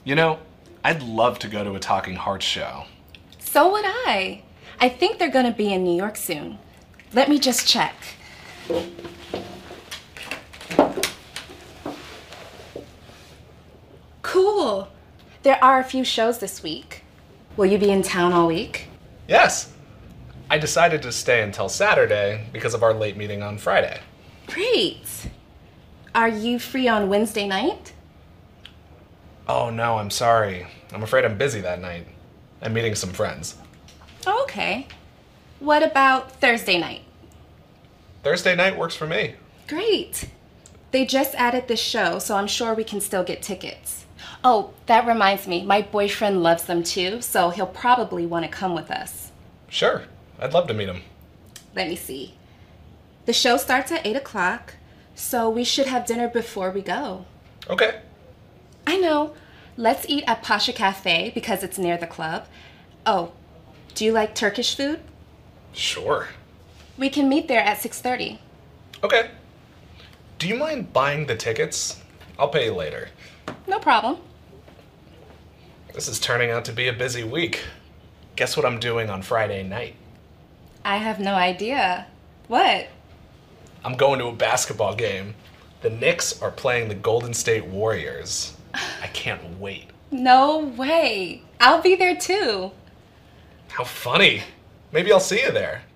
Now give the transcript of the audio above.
You know, I'd love to go to a Talking Hearts show. So would I. I think they're gonna be in New York soon. Let me just check. Cool. There are a few shows this week. Will you be in town all week? Yes. I decided to stay until Saturday because of our late meeting on Friday. Great. Are you free on Wednesday night? Oh no, I'm sorry. I'm afraid I'm busy that night. I'm meeting some friends. Oh, okay. What about Thursday night? Thursday night works for me. Great. They just added this show, so I'm sure we can still get tickets. Oh, that reminds me, my boyfriend loves them too, so he'll probably want to come with us. Sure, I'd love to meet him. Let me see. The show starts at 8 o'clock, so we should have dinner before we go. Okay. I know. Let's eat at Pasha Cafe because it's near the club. Oh, do you like Turkish food? Sure. We can meet there at 6:30. Okay. Do you mind buying the tickets? I'll pay you later. No problem. This is turning out to be a busy week. Guess what I'm doing on Friday night? I have no idea. What? I'm going to a basketball game. The Knicks are playing the Golden State Warriors. I can't wait. No way. I'll be there too. How funny. Maybe I'll see you there.